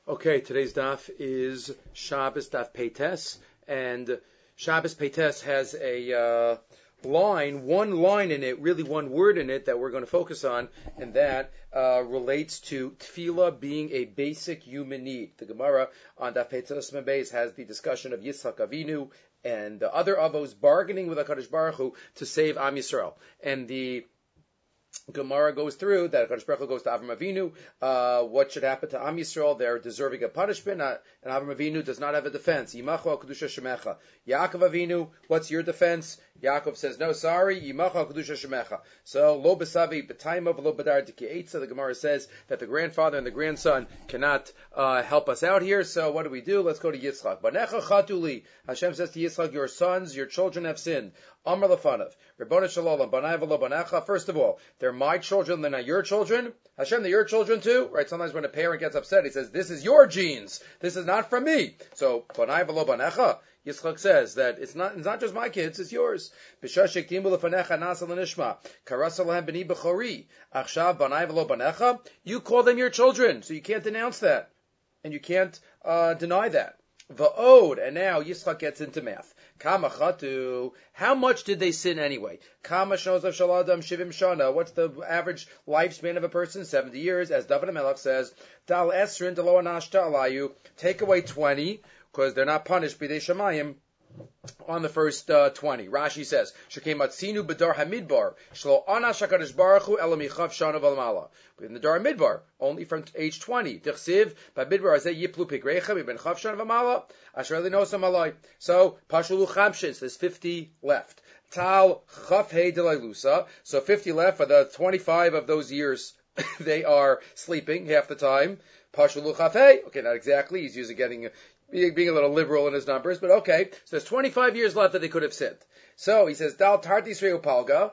Okay, today's daf is Shabbos daf Peites, and Shabbos Peites has a one line in it, really one word in it that we're going to focus on, and that relates to tefillah being a basic human need. The Gemara on daf Peites Beis has the discussion of Yitzchak Avinu and the other avos bargaining with HaKadosh Baruch Hu to save Am Yisrael, and the Gemara goes through that HaKadosh Baruch Hu goes to Avram Avinu. What should happen to Am Yisrael? They're deserving of punishment, and Avram Avinu does not have a defense. Yimachu al kedusha shemecha. Yaakov Avinu, what's your defense? Yaakov says, no, sorry. Yimachu al kedusha shemecha. So lo besavi b'taima v'lo b'dar d'ki'etza. The Gemara says that the grandfather and the grandson cannot help us out here. So what do? Let's go to Yitzchak. Banecha chatuli. Hashem says to Yitzchak, your sons, your children have sinned. Amar lefanav. Rebbeinu shalom. Banai v'lo banecha. First of all, they're my children, they're not your children. Hashem, they're your children too, right? Sometimes when a parent gets upset, he says, this is your genes. This is not from me. So, banai v'lo banecha. Yitzchak says that it's not just my kids, it's yours. You call them your children, so you can't denounce that. And you can't deny that. Va'od, and now Yitzchak gets into math. Kama chatu, how much did they sin anyway? Kama shonos of shaladam shivim shana, what's the average lifespan of a person? 70 years, as David HaMelech says, Dal esrin delo anashta alayu, take away 20, because they're not punished b'dei shamayim on the first 20. Rashi says, Shekematzinu b'dar hamidbar, shlo anash HaKadosh Baruch Hu ela michav shana v'lamala. In the Dar Midbar, only from age 20. Dichsiv, b'midbar azeh yiplu pigrecha, b'ben chav shana v'mala, asher li nosam alai. So, pashulu chamshin, there's 50 left. Tal chav hei delailusa, so 50 left for the 25 of those years. They are sleeping half the time. Pashulu chav hei, okay, not exactly, he's usually being a little liberal in his numbers, but okay. So there's 25 years left that they could have sinned. So he says, Dal tartis palga.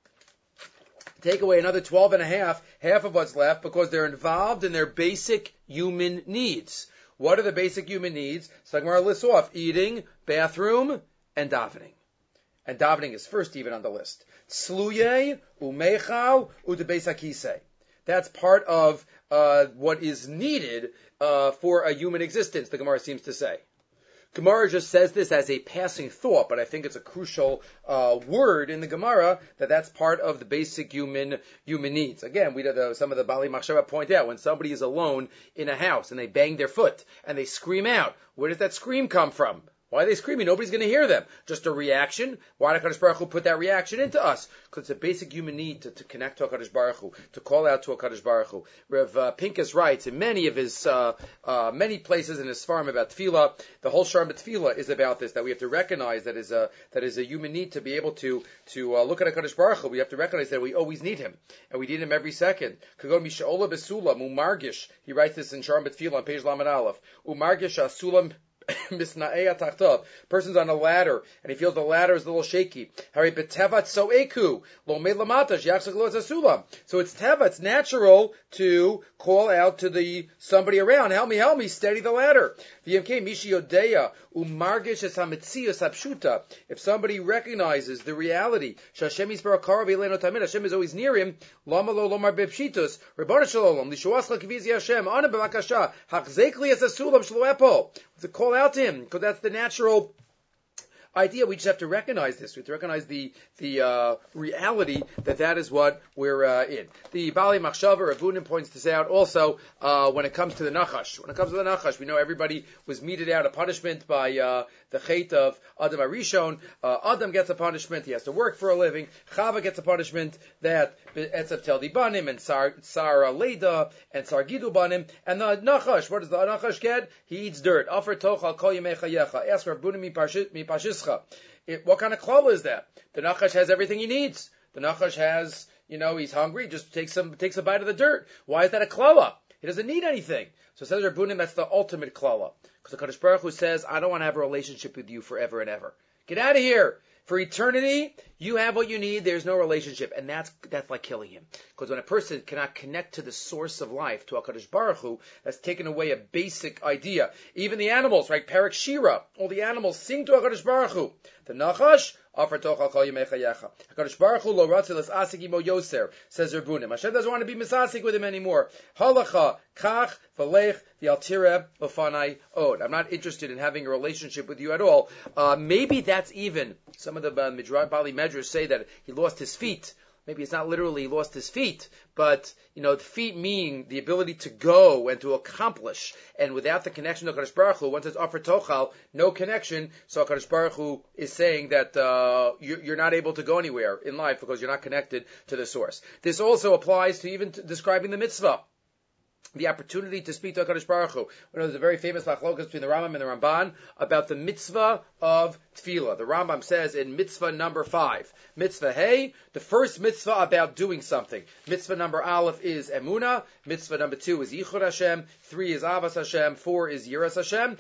Take away another 12 and a half of what's left, because they're involved in their basic human needs. What are the basic human needs? So Gemara lists off eating, bathroom, and davening. And davening is first even on the list. Tzluye, umechal, udebeis hakisei. That's part of what is needed for a human existence, the Gemara seems to say. Gemara just says this as a passing thought, but I think it's a crucial word in the Gemara that's part of the basic human needs. Again, some of the Bali Machshava point out when somebody is alone in a house and they bang their foot and they scream out, where does that scream come from? Why are they screaming? Nobody's going to hear them. Just a reaction. Why did HaKadosh Baruch Hu put that reaction into us? Because it's a basic human need to connect to HaKadosh Baruch Hu, to call out to HaKadosh Baruch Hu. Rav Pinkus writes in many of his many places in his farm about tefillah. The whole Sharm Tefillah is about this, that we have to recognize that is a human need to be able to look at HaKadosh Baruch Hu. We have to recognize that we always need him, and we need him every second. Kagon Misha'ola Besulam Umargish. He writes this in Sharm Tefillah on page Lamed Aleph. Umargish Asulam. Person's on a ladder and he feels the ladder is a little shaky. So it's teva, it's natural to call out to somebody around, help me, steady the ladder. If somebody recognizes the reality, Hashem is always near him, to call out to him, because that's the natural idea. We just have to recognize this. We have to recognize the reality that is what we're in. The Bali Machshava, Rav Bunim points this out also when it comes to the Nachash. When it comes to the Nachash, we know everybody was meted out a punishment by the Chet of Adam Arishon. Adam gets a punishment. He has to work for a living. Chava gets a punishment that Etzav Teldi Banim and Sarah Leda and Sargidu Banim. And the Nachash, what does the Nachash get? He eats dirt. Afer Tochal Kol Yemei Chayecha. Ask Rav Bunim mi Pashis. What kind of klala is that? The Nachash has everything he needs. The Nachash has, he's hungry, just takes a bite of the dirt. Why is that a klala? He doesn't need anything. So says Rabbunim, that's the ultimate klala. Because the Kadosh Baruch Hu says, I don't want to have a relationship with you forever and ever. Get out of here. For eternity, you have what you need. There's no relationship. And that's like killing him. Because when a person cannot connect to the source of life, to HaKadosh Baruch Hu, that's taken away a basic idea. Even the animals, right? Parak Shira, all the animals sing to HaKadosh Baruch Hu. The Nachash, Afar tochal kol yemei chayecha. HaKadosh Baruch Hu lo ratzel es asik imo yoser, says Rabbunim. Hashem doesn't want to be misasik with him anymore. Halacha, kach, v'lech, v'altireh, v'fanai, od. I'm not interested in having a relationship with you at all. Maybe that's even, some of the Bali Medrash say that he lost his feet. Maybe it's not literally he lost his feet, but, the feet meaning the ability to go and to accomplish. And without the connection to HaKadosh Baruch Hu, once it's offered tochal, no connection, so HaKadosh Baruch Hu is saying that you're not able to go anywhere in life because you're not connected to the source. This also applies to even describing the mitzvah. The opportunity to speak to HaKadosh Baruch Hu. There's a very famous machlokas between the Rambam and the Ramban about the mitzvah of tefillah. The Rambam says in mitzvah number 5, mitzvah hey, the first mitzvah about doing something. Mitzvah number aleph is emunah. Mitzvah number 2 is yichud Hashem. 3 is avas Hashem. 4 is yiras Hashem.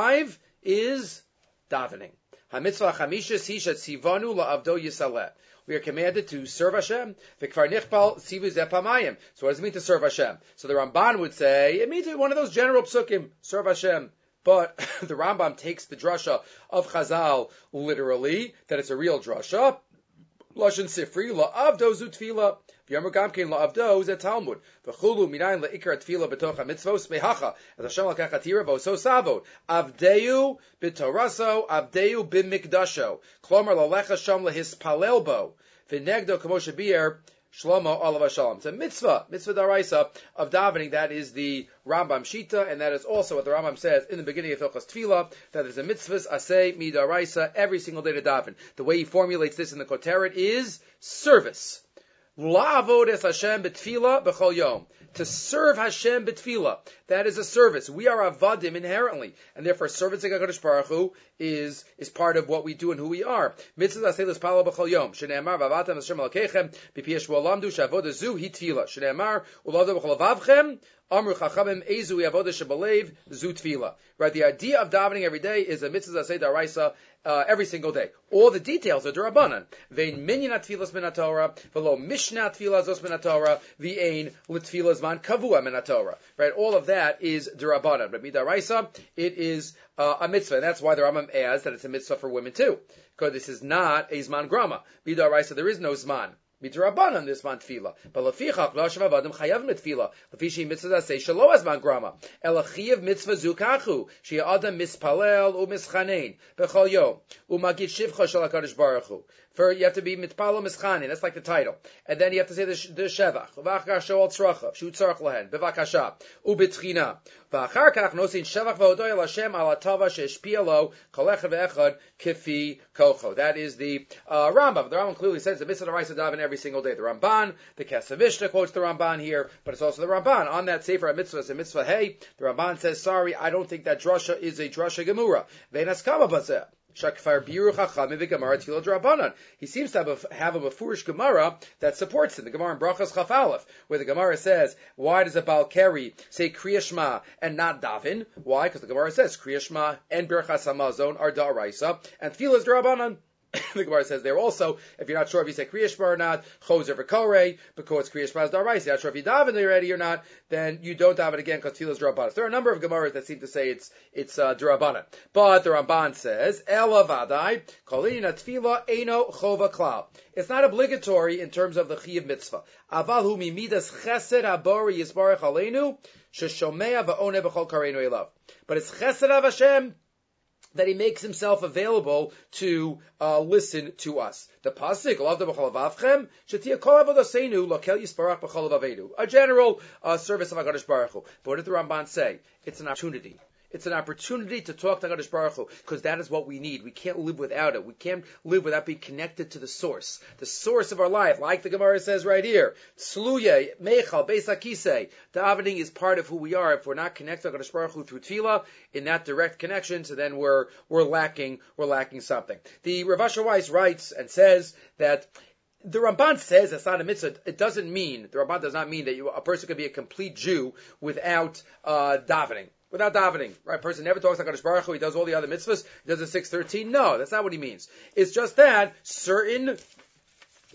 5 is davening. HaMitzvah chamishas hi shetzivanu la'avdo yisaleh. We are commanded to serve Hashem. V'kvar nichpal tzivu zeh pamayim. So what does it mean to serve Hashem? So the Ramban would say, it means one of those general psukim, serve Hashem. But the Rambam takes the drasha of Chazal literally, that it's a real drasha. Lashon Sifri, la'avdo zu tefillah. V'yomer gamkein la'avdo zeh Talmud. V'chulu minayin la'ikar tefillah b'toch ha'mitzvos mehacha. As Hashem l'kach hatira v'oso savod. Avdeu b'toraso, avdeu b'mikdasho. Klomer la'lecha sham lehispalel bo. V'negdo kamo shebir Shlomo Olav Shalom. It's a mitzvah daraisa of davening. That is the Rambam Shita, and that is also what the Rambam says in the beginning of Hilchos Tefillah, that is a mitzvah aseh midaraisa every single day to daven. The way he formulates this in the Koteret is service. La'avod es Hashem b'tefillah b'chol yom. To serve Hashem b'tefillah. That is a service. We are avadim inherently, and therefore servicing HaKadosh Baruch Hu is part of what we do and who we are. Mitzvah aseh l'spala b'chol yom. Shne'emar v'avatam Hashem alkeichem b'pi yeshua lamdu she'avodah zu hi tefillah. Shne'emar u'lavdu b'chol avavchem Amru Chachamim Ezu Yavodah Shebalev Zu Tefillah. Right, the idea of davening every day is a mitzvah aseh daraisa every single day. All the details are derabanan. Vein minyan atfilas min Torah, velo mishnah tfilas zos min Torah, vein l'tfilas man kavua min Torah. Right, all of that is derabanan. But midaraisa, it is a mitzvah, and that's why the Rambam adds that it's a mitzvah for women too, because this is not a zman grama. Midaraisa, there is no zman. Midrabanan this man tefillah, but lefichach lashav avadim chayav mitfillah. Lefishi mitzvah say shalo as man grama. Elachiv mitzvah zukachu she adam mispalel umischanein bechol yom umagid shivcha shel Hakadosh Baruch Hu. For you have to be mitpalo mischanein. That's like the title, and then you have to say the shevach. V'achar shoal tzrachav shu tzarach lahen bevakasha ubetchina. V'achar kach nosin shevach v'odoy el Hashem al hatava she'eshpia lo kol echad ve'echad kifi kocho. That is the Rambam. The Rambam clearly says the mitzvah daraisa daven every single day. The Ramban, the Kesef Mishnah quotes the Ramban here, but it's also the Ramban. On that Sefer HaMitzvah, it's a mitzvah, hey, the Ramban says, sorry, I don't think that drasha is a drasha gemura. Ve'nas kama bazeh. Shakfar biru chacham v'gemara tefillah d'Rabbanan. He seems to have a mafurish Gemara that supports him. The Gemara in Brachas Chaf Aleph, where the Gemara says, why does a Baal Keri say Kriya Shema and not Davin? Why? Because the Gemara says Kriya Shema and Birchas Hamazon are da'araisa, and tefillah is d'Rabbanan. The Gemara says there also, if you're not sure if you say Kriya Shema or not, Chozer v'Korei, because Kriya Shema is da'araisa. You're not sure if you daven already or not, then you don't daven again because tefillah is d'Rabbanan. There are a number of Gemaras that seem to say it's d'Rabbanan. But the Ramban says, Ela vadai, kolina tefillah eino chova klal. It's not obligatory in terms of the Chiyuv mitzvah. Aval hu mimidas chesed habori yisbarach aleinu, sheshomea va'oneh b'chol kareinu elav. But it's chesed of Hashem that He makes Himself available to listen to us. The pasuk, "Lavda b'chol avavchem, shetia kol avodaseinu lokel yisparach b'chol avaveinu." A general service of HaKadosh Baruch Hu. But what did the Ramban say? It's an opportunity. It's an opportunity to talk to HaKadosh Baruch Hu, because that is what we need. We can't live without it. We can't live without being connected to the source of our life. Like the Gemara says right here, Tzluye, Mechal, Beis HaKisei. Davening is part of who we are. If we're not connected to HaKadosh Baruch Hu through tefillah, in that direct connection, so then we're lacking something. The Rav Asher Weiss writes and says that the Ramban says that's not a mitzvah. It doesn't mean, the Ramban does not mean that a person can be a complete Jew without davening. Without davening, right? A person never talks like HaKadosh Baruch Hu, he does all the other mitzvahs, he does the 613. No, that's not what he means. It's just that certain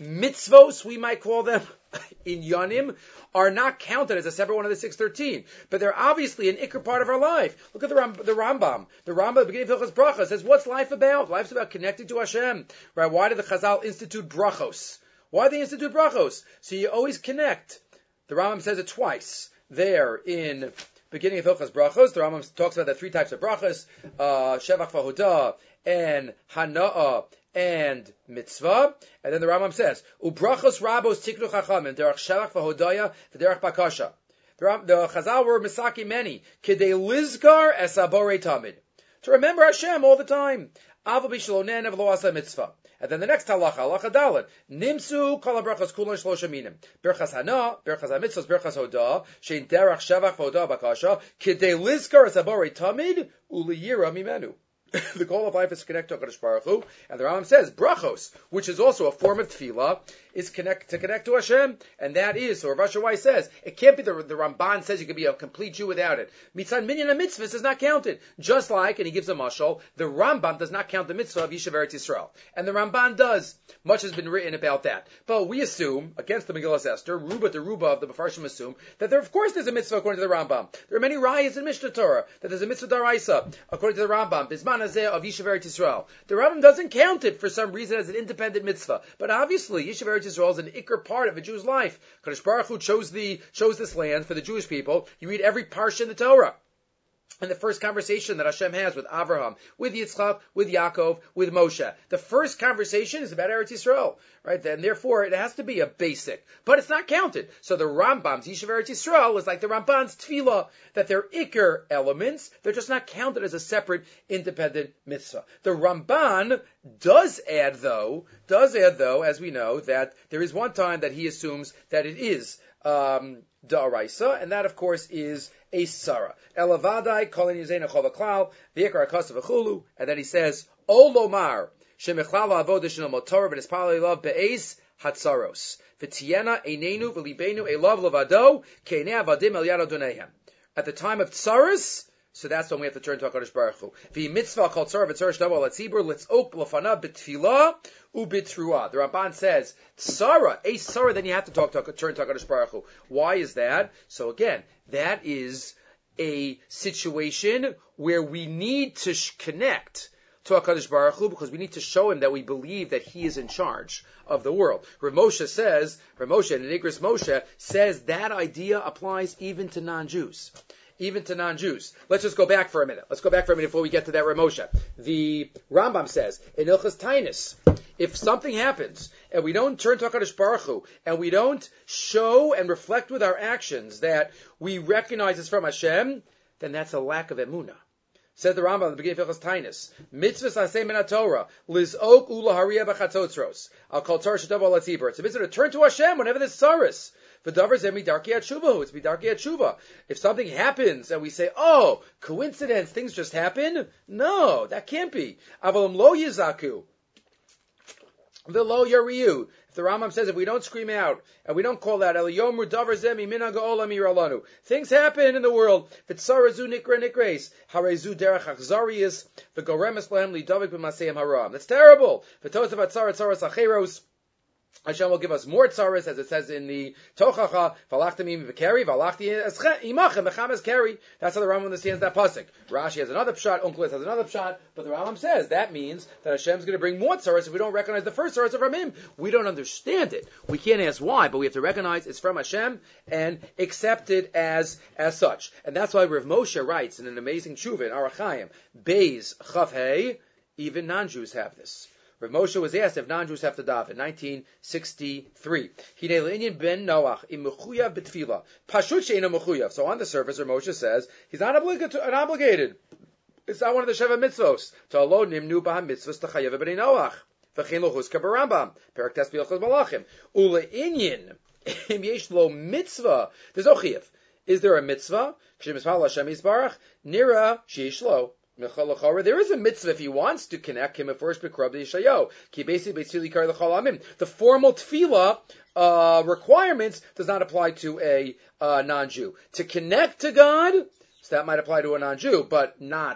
mitzvos, we might call them, in Yonim, are not counted as a separate one of the 613. But they're obviously an ikr part of our life. Look at the Rambam. The Rambam at the beginning of Hilchos Brachos says, what's life about? Life's about connecting to Hashem. Right? Why did the Chazal institute brachos? Why did they institute brachos? So you always connect. The Rambam says it twice. There in beginning of Hilchos Brachos, the Rambam talks about the three types of brachos, Shevach v'Hodah, and Hana'ah, and mitzvah, and then the Rambam says, "Ubrachos rabos tiknu chachamim derech shelach v'hodaya v'derech bakasha." The Chazal were misaki many kidei lizgar es abore tamid, to remember Hashem all the time. Aval b'shalonen evlo asa mitzvah. And then the next halacha dalet, nimsu kol habrachos kulan shlosha minim, berchas hana, berchas hamitzvos, berchas hodah, shein derech shelach v'hodaya bakasha, kidei lizgar es abore tamid uliyira mimenu. The goal of life is to connect to HaKadosh Baruch Hu, and the Rambam says brachos, which is also a form of tefillah, is to connect to Hashem, and that is, so Rav Asher Weiss says, it can't be the Ramban says you can be a complete Jew without it. Mitzvah minyan mitzvahs is not counted. Just like, and he gives a mashal, the Rambam does not count the mitzvah of Yishuv Eretz Yisrael, and the Ramban does. Much has been written about that. But we assume, against the Megillas Esther, the Ruba of the Mefarshim assume, that there, of course, there's a mitzvah according to the Rambam. There are many rayas in Mishnah Torah, that there's a mitzvah daraisa, according to the Rambam, Bisman Hazeh of Yishuv Eretz Yisrael. The Rambam doesn't count it for some reason as an independent mitzvah. But obviously, Yishuv Eretz Yisrael is an ikr part of a Jew's life. Kadosh Baruch Hu chose this land for the Jewish people. You read every parsha in the Torah. And the first conversation that Hashem has with Avraham, with Yitzchak, with Yaakov, with Moshe, the first conversation is about Eretz Yisrael, right? And therefore, it has to be a basic, but it's not counted. So the Rambam's Yishuv Eretz Yisrael is like the Ramban's Tefillah, that they're ikr elements, they're just not counted as a separate, independent mitzvah. The Ramban does add though, as we know, that there is one time that he assumes that it is da'araisa, and that of course is a Sarah. Elavadai, Kolin Yizena Chovaklal, V'ikar Akasav V'chulu, and then he says, O Lomar, Shemechlal Avodah Shinal Motorah, V'nispal Elav Be'ez Hatzaros, V'tiena Einenu V'libenu Elav Levado, Keinei Avadim El Yad Adonehem. At the time of Tsaros, so that's when we have to turn to HaKadosh Baruch Hu. V'mitzvah kol tzara v'tzara shnavo l'tzibur litzok l'fanav b'tfilah u'b'truah. The Ramban says, tzara, a tzara, then you have to turn to HaKadosh Baruch Hu. Why is that? So again, that is a situation where we need to connect to HaKadosh Baruch Hu, because we need to show him that we believe that he is in charge of the world. Rav Moshe and Igros Moshe says that idea applies even to non-Jews. Even to non-Jews. Let's just go back for a minute. Before we get to that Rav Moshe. The Rambam says, in Ilchas Tainus, if something happens, and we don't turn to HaKadosh Baruch Hu, and we don't show and reflect with our actions that we recognize it's from Hashem, then that's a lack of emunah. Said the Rambam at the beginning of Hilchos Tainus, mitzvahs aseh min haTorah, lizok ula hariya b'chatzotzros, al kol tzar shetav al hatzibur. It's a mitzvah to turn to Hashem whenever there's tzaris. V'davar zeh midarkei hatshuva, it's midarkei hatshuva. If something happens and we say, oh, coincidence, things just happen, no, that can't be. Avalim lo yizaku, v'lo yariu. The Rambam says if we don't scream out and we don't call out Eliyomru davar zeh minag ha'olam yiralanu, things happen in the world. V'tzarazu nikra nikreis harezu derech achzarius v'goremes lahem lidavik b'maseim haram. That's terrible. V'tosav atzara tzaras acheros. Hashem will give us more tzaras, as it says in the Tochacha, Valachtim v'keri, Valachti imachem v'chames keri. That's how the Rambam understands that pasuk. Rashi has another pshat, Onkelos has another pshat, but the Rambam says that means that Hashem's going to bring more tzaras if we don't recognize the first tzaras are from Him. We don't understand it. We can't ask why, but we have to recognize it's from Hashem and accept it as such. And that's why Rav Moshe writes in an amazing tshuva in Arach Chaim, Beis Chav Hei, even non-Jews have this. Rav Moshe was asked if non-Jews have to daven in 1963. Hinei le'inyan ben Noach im mechuyav b'tfilah. Pashut she'ena mechuyav. So on the surface, Rav Moshe says he's not obligated. It's not one of the Sheva mitzvos. To alone nimnu b'ha mitzvos t'chayev b'nei Noach. V'chein lo huska b'Rambam. Perak tes b'Hilchos Malachim. Ule'inyan im yesh lo mitzvah. There's no chiyuv. Is there a mitzvah? K'shem mitzvah Hashem yisbarach. Nira sheyesh lo. There is a mitzvah if he wants to connect him at first b'krab d'Yishayo. The formal tefillah requirements does not apply to a non-Jew. To connect to God, so that might apply to a non-Jew, but not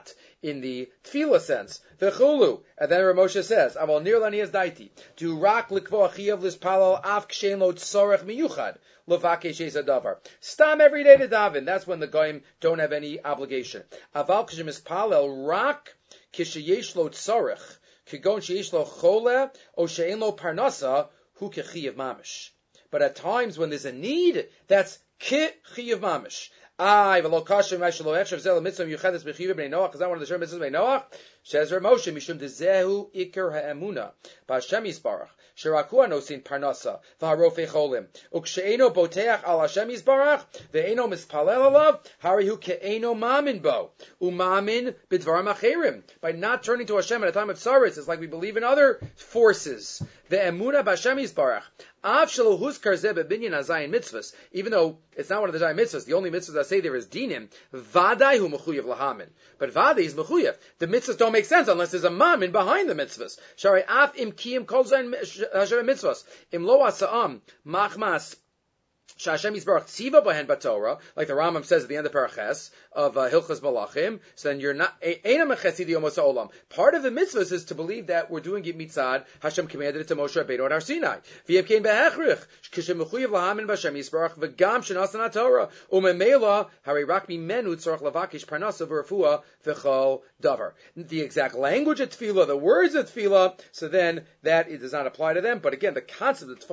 in the tefillah sense. V'chulu, and then Rav Moshe says, "Aval nir lani es daiti to rak likvo achiyav lispalal af kshen lo tzorech miyuchad levakesh es adavar." Stam every day to daven. That's when the goyim don't have any obligation. Aval kshem ispalel rak kisheyesh lo tzorech kigon sheyesh lo chole o she'en lo parnasa hu kechiyav mamish. But at times when there's a need, that's kechiyav mamish. V'lo kashem ma'shelo echshav zel mitzvah yuchedes b'chiv b'nei Noach. Is that one of the Shem mitzvahs b'nei Noach? Says Rav Moshe, mishum dezehu ikar ha'emuna b'Hashem Yisbarach sheraku anosin parnasa v'harofe cholim ukshe'eno boteach al Hashem Yisbarach ve'eno mispalel alav harihu ke'eno mamin bo umamin b'dvarim acherim. By not turning to Hashem at a time of sorrows, it's like we believe in other forces. Ve'emuna b'Hashem Yisbarach. Even though it's not one of the Zayin mitzvahs, the only mitzvahs that say there is dinim, vadai hu mechuyev lahamin. But vadai is mechuyev. The mitzvahs don't make sense unless there's a mamin behind the mitzvahs. Shari af im kiyim kol zayin mitzvahs. Im lo asa'am machmas Hashem Yisbarach tziva b'hen b'Torah, like the Rambam says at the end of Paraches of Hilchos Malachim. So then you're not eina mechesidi yomos ha'olam. Part of the mitzvahs is to believe that we're doing it mitzad. Hashem commanded it to Moshe Rabbeinu at Har Sinai. V'yev kein behechrich kishem mechuyev lahamin b'Hashem Yisbarach v'gam shenasan ha'Torah u'memela hari rak mimenu tzorach lavakish parnasa v'rafua v'chol davar. The exact language of tefillah, the words of tefillah. So then that it does not apply to them. But again, the concept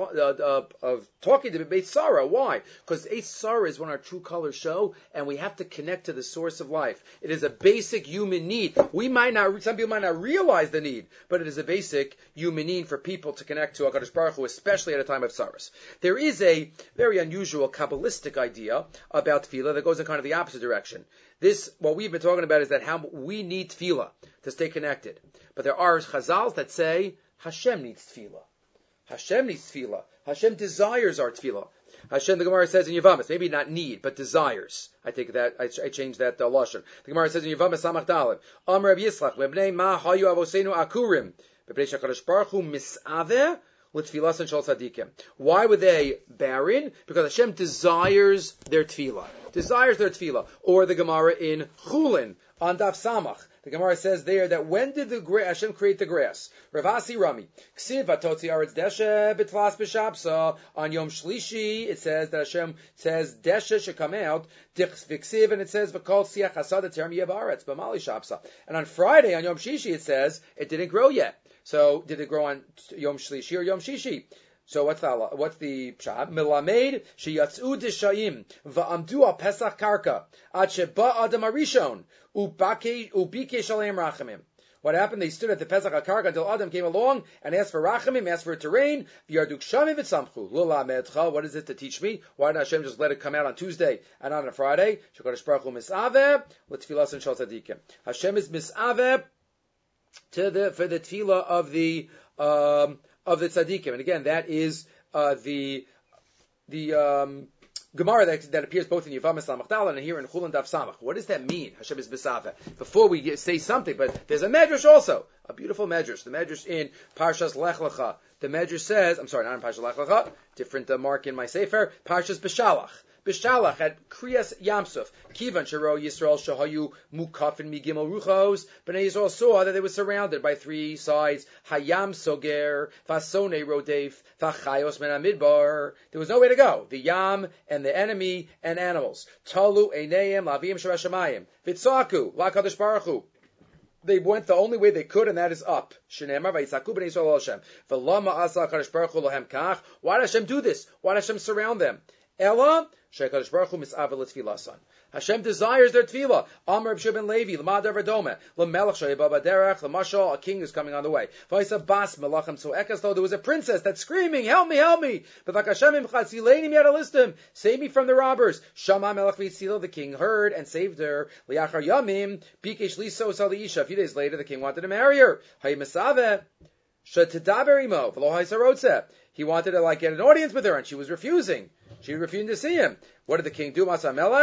of talking to Beit Sarah. Why? Because Eitz Sarah is when our true colors show, and we have to connect to the source of life. It is a basic human need. Some people might not realize the need, but it is a basic human need for people to connect to HaKadosh Baruch Hu, especially at a time of sorrows. There is a very unusual Kabbalistic idea about tefillah that goes in kind of the opposite direction. What we've been talking about is that how we need tefillah to stay connected. But there are Chazals that say Hashem needs tefillah. Hashem needs tefillah. Hashem desires our tefillah. Hashem, the Gemara says in Yevamos, maybe not need, but desires. I take that, I changed that lashon. The Gemara says in Yevamos, Samach Dalet, Amar Reb Yitzchak, Lebnei ma hayu avosenu akurim, b'bnei shakadosh baruch hu misaveh l'tfilas shel tzadikim. Why were they barren? Because Hashem desires their tefillah. Desires their tefillah. Or the Gemara in Chulin, on Daf Samach. The Gemara says there that when did Hashem create the grass? Ravasi Rami. Ksiv atotzi aretz deshe b'tlas b'shabsa. On Yom Shlishi, it says that Hashem says deshe should come out. V'ksiv, and it says v'kol siach hasad terem yev aretz b'mali shabsa. And on Friday, on Yom Shishi, it says it didn't grow yet. So did it grow on Yom Shlishi or Yom Shishi? So what's the pshat? Milamed sheyatzu d'shayim va'amdu al pesach karka ad sheba adam arishon ubike shalem rachamim. What happened? They stood at the pesach karka until Adam came along and asked for rachamim, asked for it to rain. V'yarduk shamim v'tzamchu lulamedcha. What is it to teach me? Why didn't Hashem just let it come out on Tuesday and not on a Friday? Shekadosh Baruch Hu misaveh l'tfilas and shal tzadikim. Hashem is misaveh for the tefillah of the tzaddikim. And again, that is the Gemara that appears both in Yevamos Samach Dalet and here in Chulin Daf Samach. What does that mean? Hashem is B'saveh. Before we say something, but there's a medrash also, a beautiful medrash. The medrash in Parshas Lech Lecha. The medrash says, I'm sorry, not in Parshas Lech Lecha, different mark in my sefer. Parshas B'Shalach. B'Shalach at Kriyas Yamsuf. Kivan Shero Yisrael Shahayu Mukafin Migimel Ruchos. Bnei Yisrael saw that they were surrounded by three sides. Hayam Soger, Fasone Rodef, Fachayos Men Amidbar. There was no way to go. The Yam and the enemy and animals. Talu Eineim Lavim Shabashamayim. Vitzaku LaKadosh Baruch Hu. They went the only way they could, and that is up. Shenemar vayitzaku b'nei Yisrael Hashem. V'lama asa HaKadosh Baruch Hu lohem kach. Why did Hashem do this? Why did Hashem surround them? Ella, Shekadosh Baruch Hu mis'aveh l'tfilasan. Hashem desires their tefillah. Amar Reb Shimon Levi, L'mad Averdome, L'melech shayba b'derech, L'mashal, a king is coming on the way. V'yisa bas melachem tzoekas, though there was a princess that's screaming, help me, help me. V'vak Hashem imchad sileinim yadalistim, save me from the robbers. Shama melech v'yitzilo, the king heard and saved her. Liachar yamim, bikesh liso saliisha. A few days later, the king wanted to marry her. Hay misaveh, shetadaber imo, v'lo ha'isarotze. He wanted to get an audience with her, and she was refusing. She refused to see him. What did the king do? Masa Melech?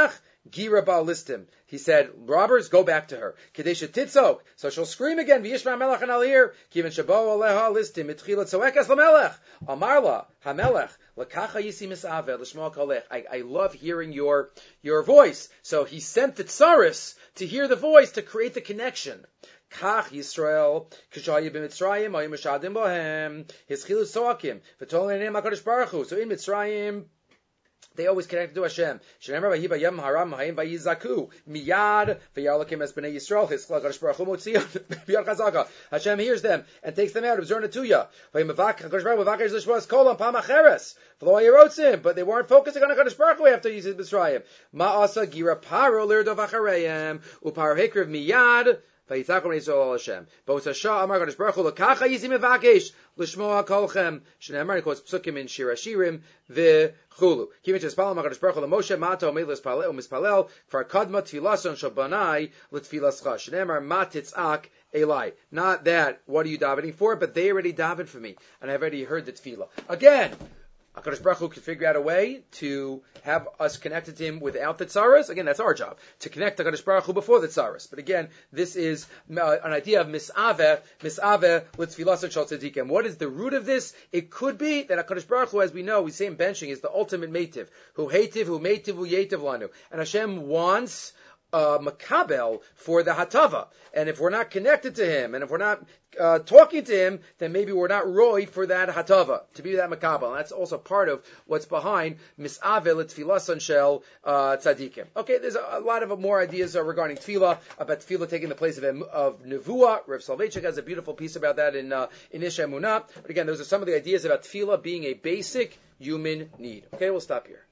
Gira Ba'alistim. He said, robbers, go back to her. Kadesha Titzok. So she'll scream again. V'yishma Melech and Alir. Kivin Shabo Aleha Listim. Mitchilat Soekas Lamelech. Amarla. Hamelech. Lakacha Yisi Misaveh. Lishma Kalech. I love hearing your voice. So he sent the tsaris to hear the voice to create the connection. Kach Yisrael, Kishaya b'Mitzrayim, Ayim Mishadim Bohem, His Chilu Soakim, V'tol Nenem HaKadosh Baruch Hu. So in Mitzrayim, they always connected to Hashem. Shenemar v'hi b'yam haram ha'im v'yizaku miyad v'yalakim es b'nei Yisrael Chizkla HaKadosh Baruch Hu motzion b'yad chazaka. Hashem hears them and takes them out of Zor Natuya. V'yimavak HaKadosh Baruch Hu v'vakash l'shvos kolam pam acheres v'lo yirotzim. But they weren't focusing on HaKadosh Baruch Hu after Yisrael Mitzrayim. Ma'asa gira paro l'irdo v'achareim upar hikriv miyad. But with Hashem, Amar Kadosh Baruch Hu, L'kacha Yizim Mevakesh, L'shmoa Kolchem, Shneimar, he quotes Psukim in Shir Hashirim, V'chulu. Kivin Shespal, Amar Kadosh Baruch Hu, Moshe, Mato, Meil Mispalel, Kfar Kadma, Tfilason, Shabanai, L'tfilascha, Shneimar, Matitzak, Elai. Not that, what are you davening for? But they already davened for me, and I've already heard the tefillah. Again, HaKadosh Baruch Hu could figure out a way to have us connected to Him without the tzaras. Again, that's our job, to connect to HaKadosh Baruch Hu before the tzaras. But again, this is an idea of misaveh l'tfilas shel tzadikim. What is the root of this? It could be that HaKadosh Baruch Hu, as we know, we say in benching, is the ultimate meitiv. Hu heitiv, hu meitiv, hu yetiv lanu. And Hashem wants makabel for the hatava. And if we're not connected to Him, and if we're not talking to Him, then maybe we're not roy for that hatava, to be that makabel. And that's also part of what's behind mis'avel tfilasan shel tzadikim. Okay, there's a lot of more ideas regarding tefillah, about tefillah taking the place of nevuah. Rav Soloveitchik has a beautiful piece about that in Ish Emunah. But again, those are some of the ideas about tefillah being a basic human need. Okay, we'll stop here.